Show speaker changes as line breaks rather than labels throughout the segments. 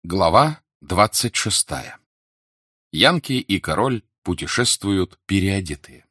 Глава 26. Янки и король путешествуют переодетые.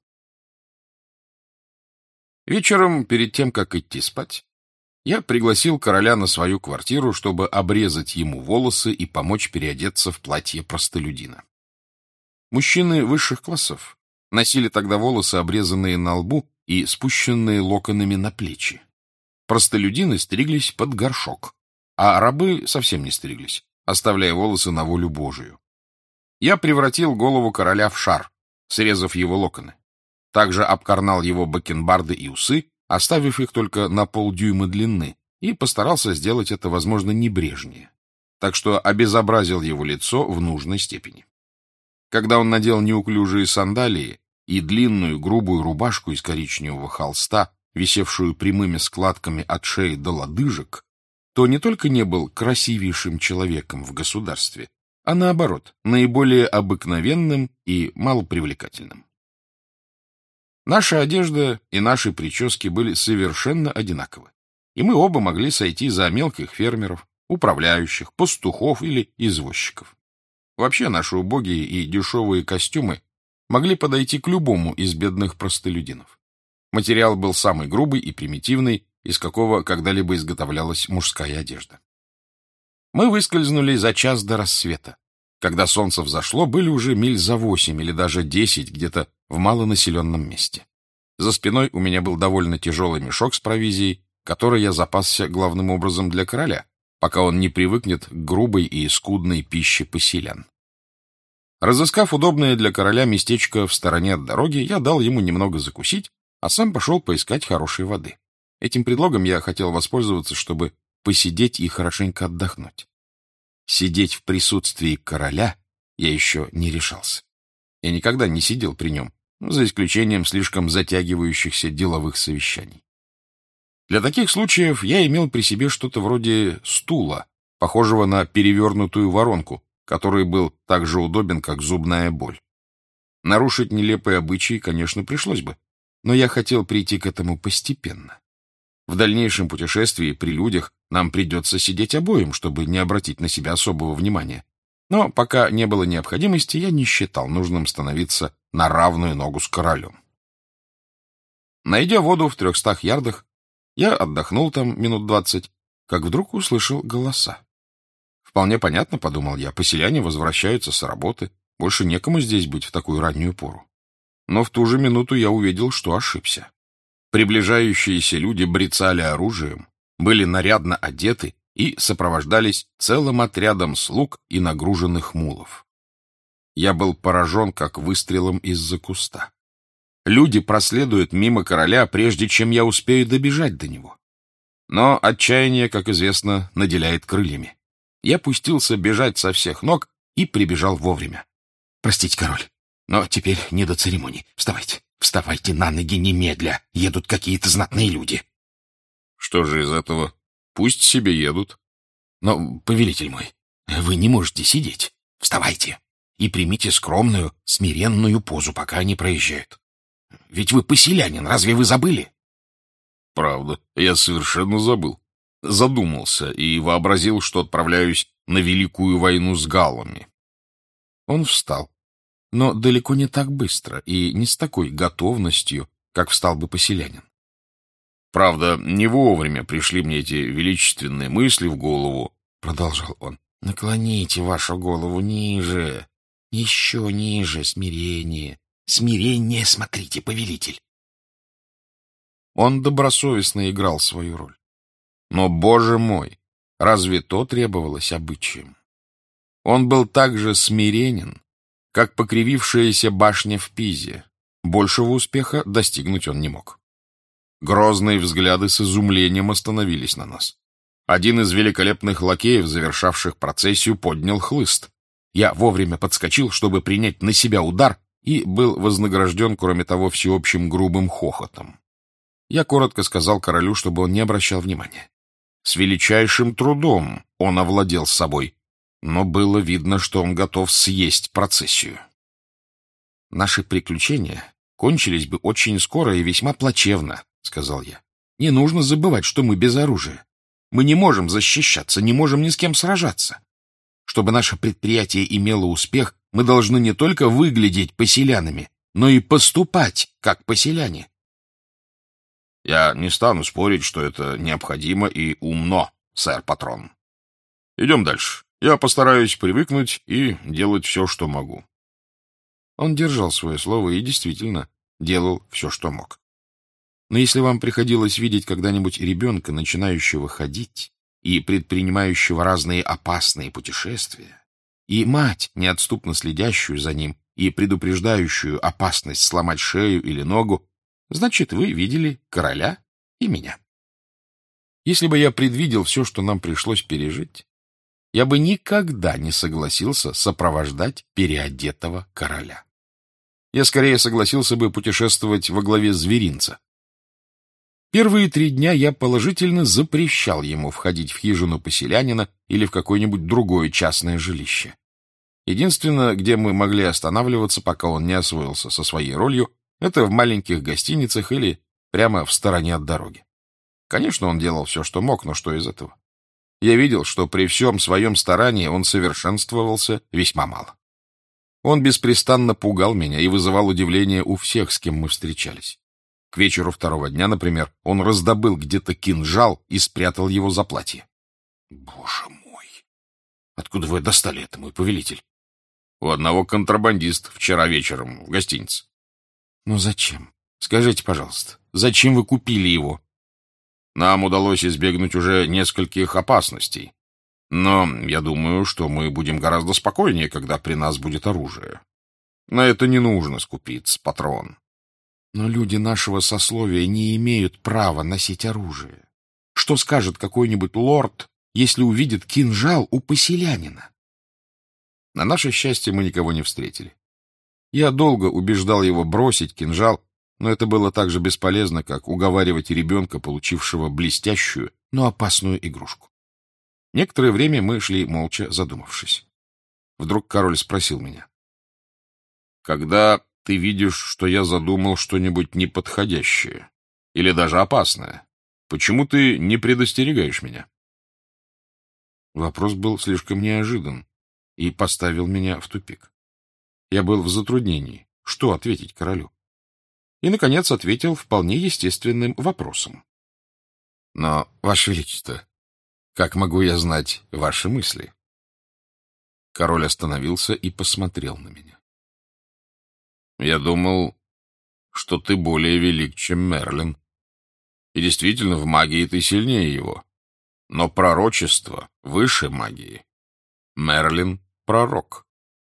Вечером, перед тем, как идти спать, я пригласил короля на свою квартиру, чтобы обрезать ему волосы и помочь переодеться в платье простолюдина. Мужчины высших классов носили тогда волосы, обрезанные на лбу и спущенные локонами на плечи. Простолюдины стриглись под горшок, а рабы совсем не стриглись, оставляя волосы на волю Божию. Я превратил голову короля в шар, срезав его локоны. Также обкорнал его бакенбарды и усы, оставив их только на полдюйма длины, и постарался сделать это, возможно, небрежнее. Так что обезобразил его лицо в нужной степени. Когда он надел неуклюжие сандалии и длинную грубую рубашку из коричневого холста, висевшую прямыми складками от шеи до лодыжек, то не только не был красивейшим человеком в государстве, а наоборот, наиболее обыкновенным и малопривлекательным. Наша одежда и наши прически были совершенно одинаковы, и мы оба могли сойти за мелких фермеров, управляющих, пастухов или извозчиков. Вообще наши убогие и дешевые костюмы могли подойти к любому из бедных простолюдинов. Материал был самый грубый и примитивный, из какого когда-либо изготовлялась мужская одежда. Мы выскользнули за час до рассвета. Когда солнце взошло, были уже миль за 8 или даже 10 где-то в малонаселенном месте. За спиной у меня был довольно тяжелый мешок с провизией, который я запасся главным образом для короля, пока он не привыкнет к грубой и скудной пище поселян. Разыскав удобное для короля местечко в стороне от дороги, я дал ему немного закусить, а сам пошел поискать хорошей воды. Этим предлогом я хотел воспользоваться, чтобы посидеть и хорошенько отдохнуть. Сидеть в присутствии короля я еще не решался. Я никогда не сидел при нем, за исключением слишком затягивающихся деловых совещаний. Для таких случаев я имел при себе что-то вроде стула, похожего на перевернутую воронку, который был так же удобен, как зубная боль. Нарушить нелепые обычаи, конечно, пришлось бы, но я хотел прийти к этому постепенно. В дальнейшем путешествии при людях нам придется сидеть обоим, чтобы не обратить на себя особого внимания. Но пока не было необходимости, я не считал нужным становиться на равную ногу с королем. Найдя воду в 300 ярдах, я отдохнул там минут 20, как вдруг услышал голоса. Вполне понятно, подумал я, поселяне возвращаются с работы, больше некому здесь быть в такую раннюю пору. Но в ту же минуту я увидел, что ошибся. Приближающиеся люди брецали оружием, были нарядно одеты и сопровождались целым отрядом слуг и нагруженных мулов. Я был поражен, как выстрелом из-за куста. Люди проследуют мимо короля, прежде чем я успею добежать до него. Но отчаяние, как известно, наделяет крыльями. Я пустился бежать со всех ног и прибежал вовремя. — Простите, король, но теперь не до церемоний. Вставайте. Вставайте на ноги немедля, едут какие-то знатные люди. Что же из этого? Пусть себе едут. Но, повелитель мой, вы не можете сидеть. Вставайте и примите скромную, смиренную позу, пока они проезжают. Ведь вы поселянин, разве вы забыли? Правда, я совершенно забыл. Задумался и вообразил, что отправляюсь на великую войну с галлами. Он встал. Но далеко не так быстро и не с такой готовностью, как встал бы поселянин. Правда, не вовремя пришли мне эти величественные мысли в голову, — продолжал он. — Наклоните вашу голову ниже, еще ниже, смирение. Смирение, смотрите, повелитель. Он добросовестно играл свою роль. Но, боже мой, разве то требовалось обычаем? Он был так же смиренен, как покривившаяся башня в Пизе. Большего успеха достигнуть он не мог. Грозные взгляды с изумлением остановились на нас. Один из великолепных лакеев, завершавших процессию, поднял хлыст. Я вовремя подскочил, чтобы принять на себя удар, и был вознагражден, кроме того, всеобщим грубым хохотом. Я коротко сказал королю, чтобы он не обращал внимания. С величайшим трудом он овладел собой, но было видно, что он готов съесть процессию. Наши приключения кончились бы очень скоро и весьма плачевно, — сказал я. Не нужно забывать, что мы без оружия. Мы не можем защищаться, не можем ни с кем сражаться. Чтобы наше предприятие имело успех, мы должны не только выглядеть поселянами, но и поступать как поселяне. Я не стану спорить, что это необходимо и умно, сэр-патрон. Идем дальше. Я постараюсь привыкнуть и делать все, что могу. Он держал свое слово и действительно делал все, что мог. Но если вам приходилось видеть когда-нибудь ребенка, начинающего ходить и предпринимающего разные опасные путешествия, и мать, неотступно следящую за ним и предупреждающую опасность сломать шею или ногу, значит, вы видели короля и меня. Если бы я предвидел все, что нам пришлось пережить, я бы никогда не согласился сопровождать переодетого короля. Я скорее согласился бы путешествовать во главе зверинца. Первые 3 дня я положительно запрещал ему входить в хижину поселянина или в какое-нибудь другое частное жилище. Единственное, где мы могли останавливаться, пока он не освоился со своей ролью, это в маленьких гостиницах или прямо в стороне от дороги. Конечно, он делал все, что мог, но что из этого? Я видел, что при всем своем старании он совершенствовался весьма мало. Он беспрестанно пугал меня и вызывал удивление у всех, с кем мы встречались. К вечеру 2-го дня, например, он раздобыл где-то кинжал и спрятал его за платье. Боже мой! Откуда вы достали это, мой повелитель? У одного контрабандиста вчера вечером в гостинице. Ну зачем? Скажите, пожалуйста, зачем вы купили его? Нам удалось избегнуть уже нескольких опасностей. Но я думаю, что мы будем гораздо спокойнее, когда при нас будет оружие. На это не нужно скупиться, патрон. Но люди нашего сословия не имеют права носить оружие. Что скажет какой-нибудь лорд, если увидит кинжал у поселянина? На наше счастье мы никого не встретили. Я долго убеждал его бросить кинжал, но это было так же бесполезно, как уговаривать ребенка, получившего блестящую, но опасную игрушку. Некоторое время мы шли молча, задумавшись. Вдруг король спросил меня: «Когда ты видишь, что я задумал что-нибудь неподходящее или даже опасное, почему ты не предостерегаешь меня?» Вопрос был слишком неожидан и поставил меня в тупик. Я был в затруднении, что ответить королю. И, наконец, ответил вполне естественным вопросом. «Но, Ваше Величество, как могу я знать ваши мысли?» Король остановился и посмотрел на меня. «Я думал, что ты более велик, чем Мерлин. И действительно, в магии ты сильнее его. Но пророчество выше магии. Мерлин — пророк».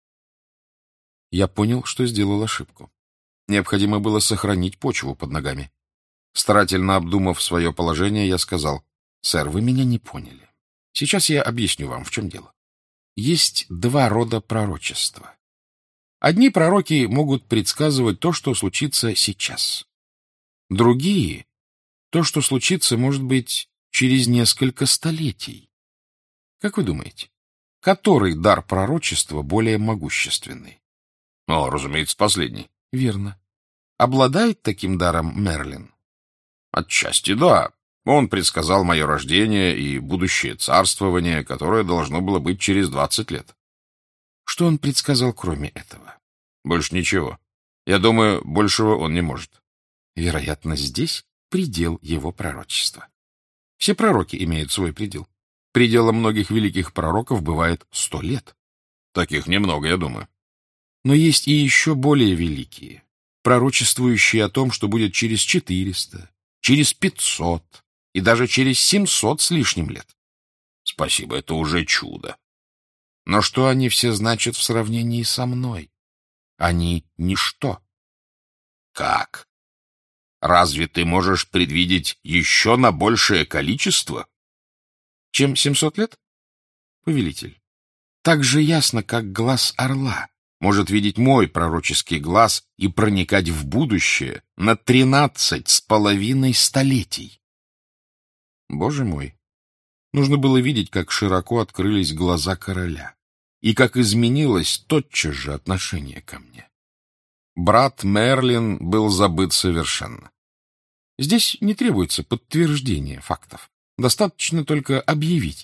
Я понял, что сделал ошибку. Необходимо было сохранить почву под ногами. Старательно обдумав свое положение, я сказал: «Сэр, вы меня не поняли. Сейчас я объясню вам, в чем дело. Есть 2 рода пророчества. Одни пророки могут предсказывать то, что случится сейчас. Другие — то, что случится, может быть, через несколько столетий. Как вы думаете, который дар пророчества более могущественный?» «О, разумеется, последний». «Верно. Обладает таким даром Мерлин?» «Отчасти да. Он предсказал мое рождение и будущее царствование, которое должно было быть через 20 лет. Что он предсказал кроме этого?» «Больше ничего. Я думаю, большего он не может». «Вероятно, здесь предел его пророчества. Все пророки имеют свой предел. Пределом многих великих пророков бывает 100 лет. Таких немного, я думаю. Но есть и еще более великие, пророчествующие о том, что будет через 400, через 500 и даже через 700 с лишним лет. Спасибо, это уже чудо. Но что они все значат в сравнении со мной? Они ничто». «Как? Разве ты можешь предвидеть еще на большее количество?» «Чем 700 лет? Повелитель, так же ясно, как глаз орла может видеть мой пророческий глаз и проникать в будущее на 13,5 столетий». Боже мой! Нужно было видеть, как широко открылись глаза короля и как изменилось тотчас же отношение ко мне. Брат Мерлин был забыт совершенно. Здесь не требуется подтверждения фактов. Достаточно только объявить их,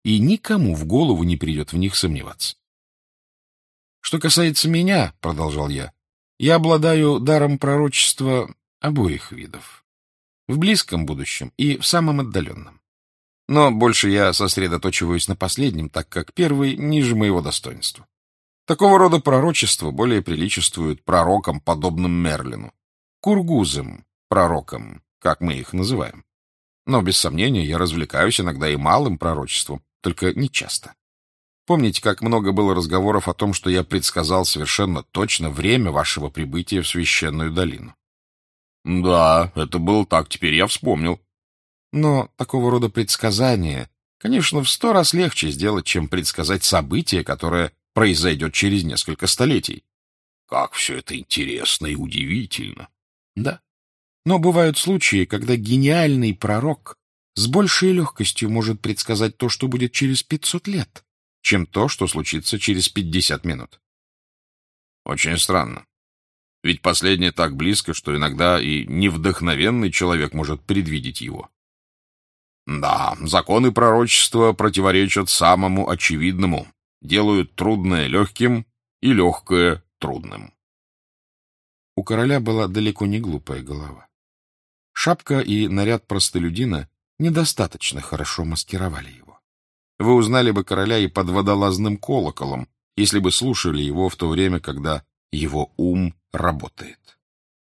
и никому в голову не придет в них сомневаться. «Что касается меня, — продолжал я обладаю даром пророчества обоих видов, в близком будущем и в самом отдаленном. Но больше я сосредоточиваюсь на последнем, так как первый ниже моего достоинства. Такого рода пророчества более приличествуют пророкам, подобным Мерлину, кургузым пророкам, как мы их называем. Но, без сомнения, я развлекаюсь иногда и малым пророчеством, только не часто. Помните, как много было разговоров о том, что я предсказал совершенно точно время вашего прибытия в священную долину? Да, это было так, теперь я вспомнил. Но такого рода предсказания, конечно, в 100 раз легче сделать, чем предсказать событие, которое произойдет через несколько столетий. Как все это интересно и удивительно. Да. Но бывают случаи, когда гениальный пророк с большей легкостью может предсказать то, что будет через 500 лет, чем то, что случится через 50 минут. Очень странно. Ведь последнее так близко, что иногда и невдохновенный человек может предвидеть его. Да, законы пророчества противоречат самому очевидному, делают трудное легким и легкое трудным. У короля была далеко не глупая голова. Шапка и наряд простолюдина недостаточно хорошо маскировали его. Вы узнали бы короля и под водолазным колоколом, если бы слушали его в то время, когда его ум работает.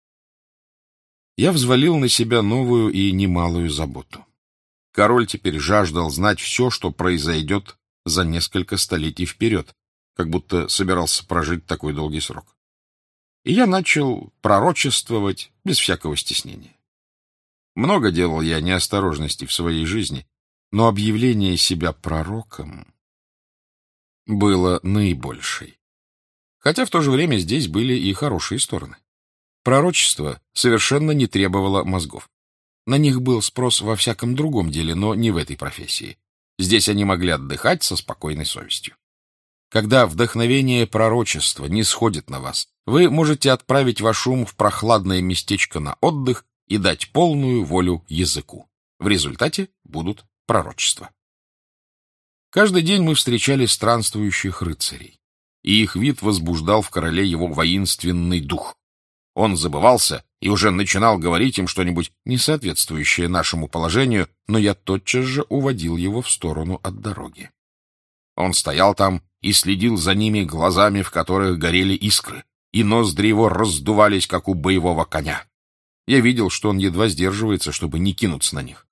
Я взвалил на себя новую и немалую заботу. Король теперь жаждал знать все, что произойдет за несколько столетий вперед, как будто собирался прожить такой долгий срок. И я начал пророчествовать без всякого стеснения. Много делал я неосторожностей в своей жизни, но объявление себя пророком было наибольшей. Хотя в то же время здесь были и хорошие стороны. Пророчество совершенно не требовало мозгов. На них был спрос во всяком другом деле, но не в этой профессии. Здесь они могли отдыхать со спокойной совестью. Когда вдохновение пророчества не сходит на вас, вы можете отправить ваш ум в прохладное местечко на отдых и дать полную волю языку. В результате будут пророчества. Каждый день мы встречали странствующих рыцарей, и их вид возбуждал в короле его воинственный дух. Он забывался и уже начинал говорить им что-нибудь несоответствующее нашему положению, но я тотчас же уводил его в сторону от дороги. Он стоял там и следил за ними глазами, в которых горели искры, и ноздри его раздувались, как у боевого коня. Я видел, что он едва сдерживается, чтобы не кинуться на них.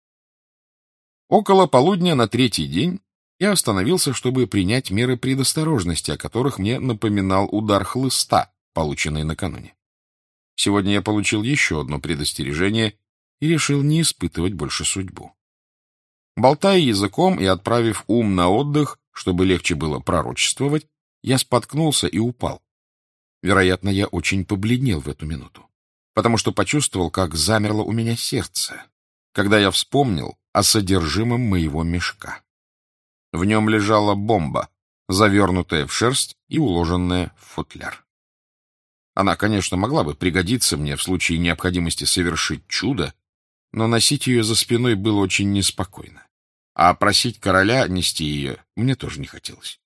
Около полудня на третий день я остановился, чтобы принять меры предосторожности, о которых мне напоминал удар хлыста, полученный накануне. Сегодня я получил еще одно предостережение и решил не испытывать больше судьбу. Болтая языком и отправив ум на отдых, чтобы легче было пророчествовать, я споткнулся и упал. Вероятно, я очень побледнел в эту минуту, потому что почувствовал, как замерло у меня сердце, когда я вспомнил о содержимом моего мешка. В нем лежала бомба, завернутая в шерсть и уложенная в футляр. Она, конечно, могла бы пригодиться мне в случае необходимости совершить чудо, но носить ее за спиной было очень неспокойно, а просить короля нести ее мне тоже не хотелось.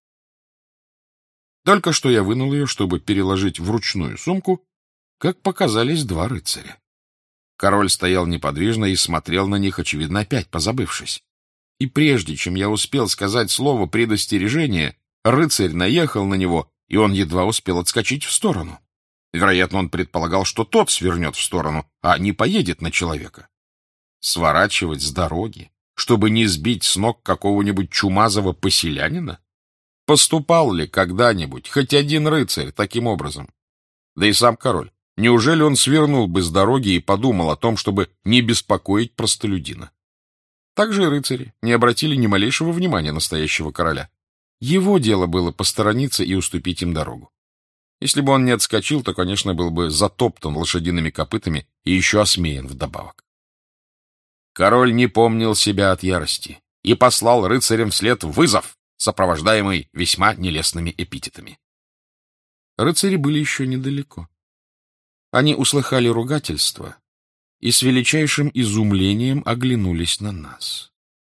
Только что я вынул ее, чтобы переложить в ручную сумку, как показались два рыцаря. Король стоял неподвижно и смотрел на них, очевидно, опять позабывшись. И прежде чем я успел сказать слово предостережения, рыцарь наехал на него, и он едва успел отскочить в сторону. Вероятно, он предполагал, что тот свернет в сторону, а не поедет на человека. Сворачивать с дороги, чтобы не сбить с ног какого-нибудь чумазого поселянина? Поступал ли когда-нибудь хоть один рыцарь таким образом? Да и сам король. Неужели он свернул бы с дороги и подумал о том, чтобы не беспокоить простолюдина? Также и рыцари не обратили ни малейшего внимания на стоящего короля. Его дело было посторониться и уступить им дорогу. Если бы он не отскочил, то, конечно, был бы затоптан лошадиными копытами и еще осмеян вдобавок. Король не помнил себя от ярости и послал рыцарям вслед вызов, сопровождаемый весьма нелестными эпитетами. Рыцари были еще недалеко. Они услыхали ругательство и с величайшим изумлением оглянулись на нас.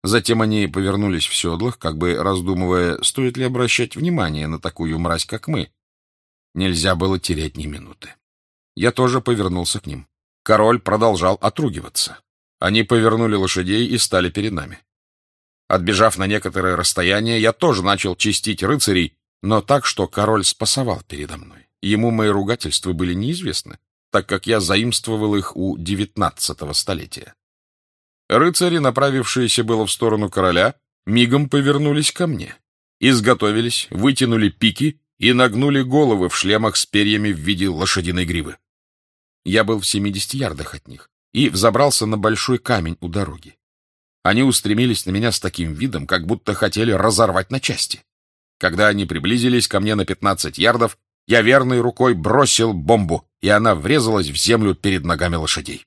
Затем они повернулись в седлах, как бы раздумывая, стоит ли обращать внимание на такую мразь, как мы. Нельзя было терять ни минуты. Я тоже повернулся к ним. Король продолжал отругиваться. Они повернули лошадей и стали перед нами. Отбежав на некоторое расстояние, я тоже начал чистить рыцарей, но так, что король спасовал передо мной. Ему мои ругательства были неизвестны, так как я заимствовал их у 19-го столетия. Рыцари, направившиеся было в сторону короля, мигом повернулись ко мне, изготовились, вытянули пики и нагнули головы в шлемах с перьями в виде лошадиной гривы. Я был в 70 ярдах от них и взобрался на большой камень у дороги. Они устремились на меня с таким видом, как будто хотели разорвать на части. Когда они приблизились ко мне на 15 ярдов, я верной рукой бросил бомбу, и она врезалась в землю перед ногами лошадей.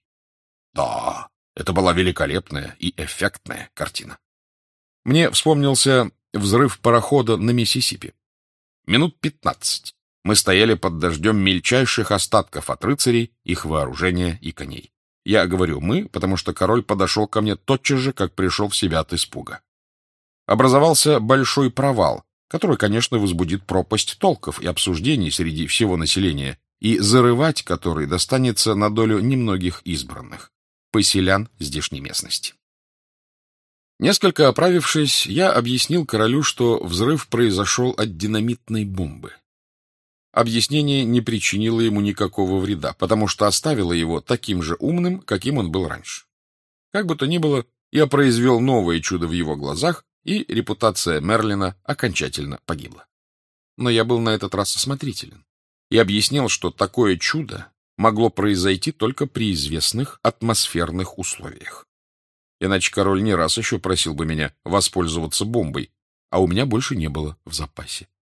Да, это была великолепная и эффектная картина. Мне вспомнился взрыв парохода на Миссисипи. Минут 15 мы стояли под дождем мельчайших остатков от рыцарей, их вооружения и коней. Я говорю «мы», потому что король подошел ко мне тотчас же, как пришел в себя от испуга. Образовался большой провал, который, конечно, возбудит пропасть толков и обсуждений среди всего населения, и зарывать который достанется на долю немногих избранных, поселян здешней местности. Несколько оправившись, я объяснил королю, что взрыв произошел от динамитной бомбы. Объяснение не причинило ему никакого вреда, потому что оставило его таким же умным, каким он был раньше. Как бы то ни было, я произвел новое чудо в его глазах, и репутация Мерлина окончательно погибла. Но я был на этот раз осмотрителен и объяснил, что такое чудо могло произойти только при известных атмосферных условиях. Иначе король не раз еще просил бы меня воспользоваться бомбой, а у меня больше не было в запасе.